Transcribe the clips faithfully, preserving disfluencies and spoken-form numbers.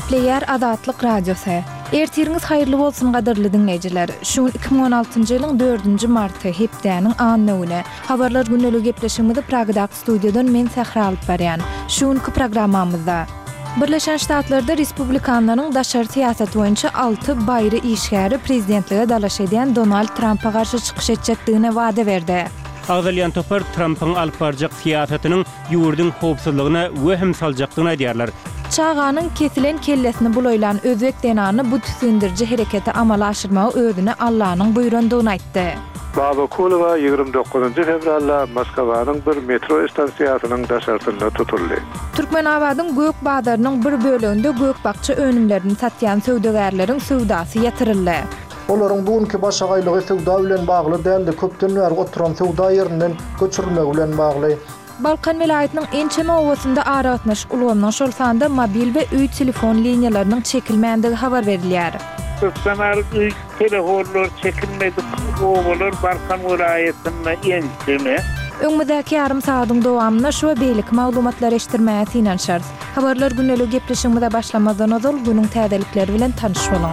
Player Azatlyk Radiosu. Ertiriniz hayırlı bolsun gadyrly dinleyijiler. Şu iki bin on altyncı ýylyň dördünji marty hepdeniň annyny. Habarlar günlegi gepleşigimizde Pragada studiodan men Sahra alyp barýan. Şuňky programmamyzda Birleşen Ştatlarda Respublikanlaryň daşary siýasaty boýunça altı baýry işgäri prezidentlige dalaş edýän Donald Trump'a garşy çykyş etjekdigine wada berdi. Agdalyan topar Trump'ın alyp barjak siýasatynyň ýurdun howpsuzlygyna wöhüm saljakdygyny aýdýarlar. Çağanyň kesilen kellesini buloýlan özbek denany bu tüsündirji hereketi amala aşyrmagy özüne Allah'nyň buýrandygyny aýtdy. Babakulova ýygrimi dokuzunçy fevralda Moskwanyň bir metro stansiýasynyň daşartynda tutuldy. Türkmenabadyň Gök Bazarynyň bir böleginde gökbakça önümlerini satýan söwdegärleriň söwdasy ýatyryldy. Olaryň bugünkü başagaýlygy söwda bilen bagly däldi, köpden bäri oturan söwda ýerinden göçürmek bilen bagly. Balkan vilayatynyň Ençeme owasynda aratnaş ulgamyň şol sanda mobil we üý telefon liniýalarynyň çekilmänligi habar berilýär. Türkmenar üý telefonlar çekilmedi, owalar Balkan vilayatynda Ençeme. Öňmüzdäki ýarym saatyň dowamyna şu beýlik maglumatlar eşitdirmäge synanşar. Habarlar günlegi gepleşigimizde başlamazdan ozal günüň täzelikleri bilen tanyş bolan.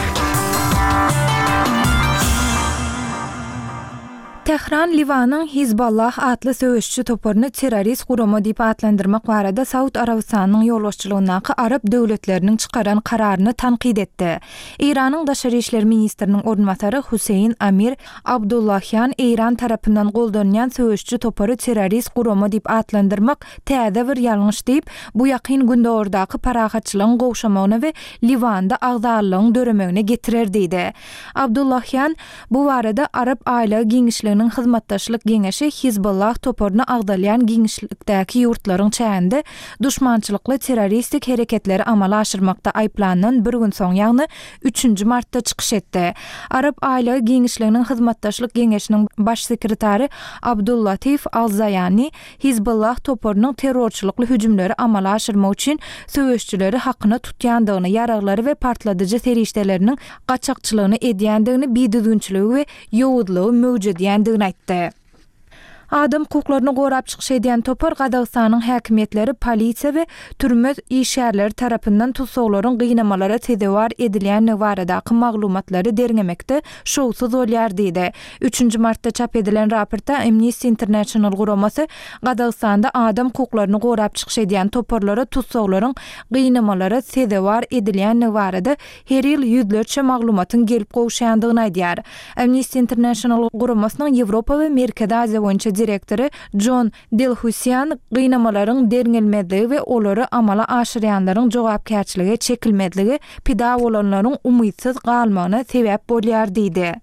Tehran Livanyň Hizballah atly söwüşçi toparyny terrorist gurama diýip atlandyrmak barada Saud Arabistanyň ýolbaşçylygyna Arab döwletleriniň çykaran kararyny tanqid etdi. Iranyň daşary işler ministriniň ornwatary Huseyin Amir Abdullahyan Iran tarapyndan goldanýan söwüşçi topary terrorist gurama diýip atlandyrmak täze bir ýalňyş diýip, bu ýakyn günde ordaky paragatçylygyň gowşamagyna we Livanda agdarlygyň döremegine getirer diýdi. Abdullahyan bu barada Arab aýla giňişli hyzmatdaşlyk geňeşi Hizballah toparyny agdalýan giňişlikdäki ýurtlaryň çäğinde duşmançylykly terroristik hereketleri amala aşyrmakda aýplanan bir gün soň ýagny üçünji martda çykyş etdi. Arab aýla giňişliginiň hyzmatdaşlyk geňeşiniň baş sekretary Abdullatif Al-Zayani Hizballah toparynyň terrorçylykly hüjümleri amala aşyrmak üçin söwüşçileri hakyna tutýandygyny, ýaraglary we partladyjy serişdeleriniň gaçakçylygyny edýändigini, biýdüzgünçiligi we ýowudlygy mewjud ýandygyny aýtdy. Adam hukuklaryny gorap çykyş edýän topar Gadagystanyň häkimetleri, polisiýa we türme işgärleri tarapyndan tutsaglaryň gynamalara tedewar edilýän baradaky maglumatlary derlemekde şowsuz bolýar diýdi. üçünji martda çap edilen raportda Amnesty International guramasy Gadagystanda adam hukuklaryny gorap çykyş edýän toparlara tutsaglaryň gynamalara tedewar edilýän barada her ýyl ýüzlerçe maglumatyň gelip gowşandygyny aýdýar. Amnesty International guramasynyň Ýewropa we Merkezi Aziýa boýunça direktori John Delhusyan gynamalaryň derlenmedigi we olary amala aşyrýanlaryň jogapkärçiligi çekilmedigi pida bolanlaryň umytsyz galmagyna sebäp bolýar diýdi.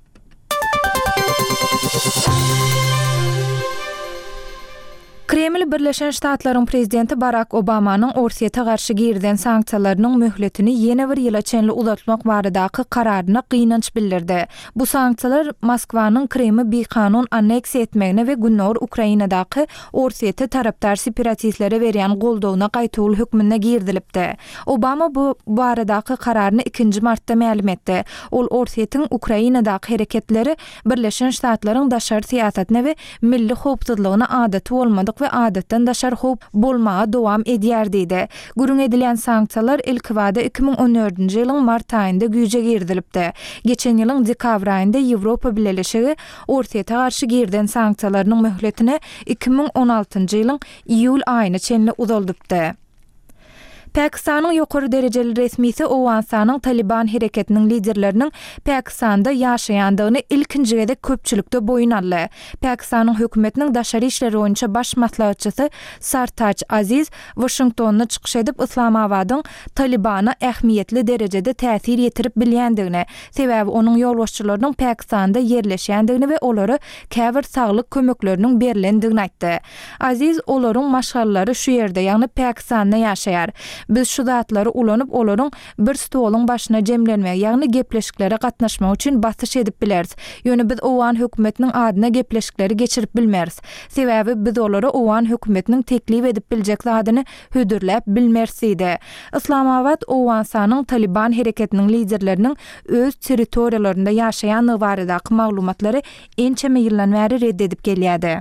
Kreml Birleşen Ştatlaryň prezidenti Barack Obamanyň Orsiýete garşy girden sanksiýalarynyň möhletini ýene bir ýyla çenli uzatmak baradaky kararyna gynanç bildirdi. Bu sanksiýalar Moskwanyň Kremli bikanun anneks etmegine we günler Ukrainadaky Orsiýete tarapdar separatistlere berýän goldawyna gaýtyrly hökmüne girdilipdi. Obama bu baradaky kararyny ikinji martda ma'lum etdi. Ol Orsiýetiň Ukrainadaky hereketleri Birleşen Ştatlaryň daşary siýasatyna we milli howpsuzlygyna adaty bolmadyk we adatdan daşar hop bolmaga dowam edýär diýdi. Gürün edilen sanksiýalar ilk wada iki bin on dördünji ýylyň mart aýynda güýje girdilipdi. Geçen ýylyň dekabr aýynda Ýewropa Birleşigi Orsiýete garşy girden sanksiýalarynyň möhletini iki bin on altyncı ýylyň iýul aýyna çenli uzaldypdy. Pakistanyň ýokary derejeli resmisi Owensanyň Taliban hereketiniň liderleriniň Pakistanda ýaşaýandygyny ilkinji gede köpçülükde boyun aldy. Pakistanyň hökümetiniň daşary işleri boýunça baş maslahatçysy Sartaj Aziz Washingtonyna çykyş edip Islamabadyň Talibana ähmiýetli derejede täsir ýetirip bilýändigini, sebäbi onuň ýolbaşçylarynyň Pakistanda ýerleşýändigini we olary käbir saglyk kömekleriniň berilendigini aýtdy. Aziz olaryň maşgallary şu ýerde, ýagny Pakistanda ýaşaýar. Biz şu zatlary ulanyp olaryň bir stoluň başyna jemlenmek, ýagny gepleşiklere gatnaşmak üçin basyş edip bileriz. Ýöne biz owan hökümetiniň adyna gepleşikleri geçirip bilmeriz. Sebäbi biz olary owan hökümetiniň teklip edip biljek zadyny hödürläp bilmeriz diýdi. Islamabad Owensanyň Taliban hereketiniň liderleriniň öz territoriýalarynda ýaşaýan baradaky maglumatlary ençeme ýyllan bäri reddedip gelýärdi.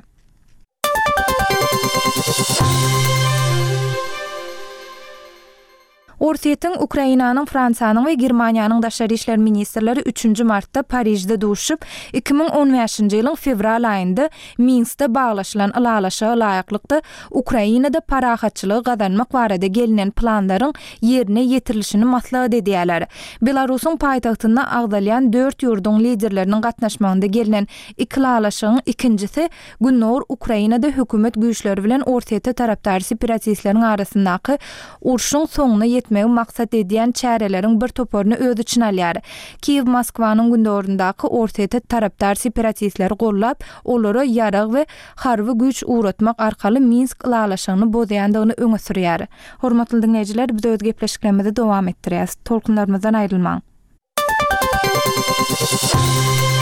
Orsiýetin Ukrainanyň, Fransanyň we Germaniýanyň daşary işler ministrleri üçünji martda Parijde duşup, iki bin on beşinji ýylyň fevral aýynda Minskde baglaşylan ýalaşa laýyklykda Ukrainada parahatçylygy gazanmak barada gelinen planlaryň ýerine ýetirilişini maslahat edýärler. Belarusyň paýtagtynda agdalýan dört ýurdun liderleriniň gatnaşmagynda gelinen iki ýalaşyň ikincisi Günnor Ukrainada hökümet güýçleri bilen ortaýa tarapdar separatistleriň arasyndaky urşuň soňuna ýetmegi maksat edýän çäreleriň bir toporuny öz içine alýar. Kiýew Moskwanyň gündorundaky ortaýa tarapdar separatistleri gollap, olary ýarag we harby güýç uğratmak arkaly Minsk ýalaşygyny bozýandygyny öňe sürýär. Hormatly dinleýijiler, biz öz gepleşiklerimizi dowam etdirýäs. Tolkunlarymyzdan aýrylmaň.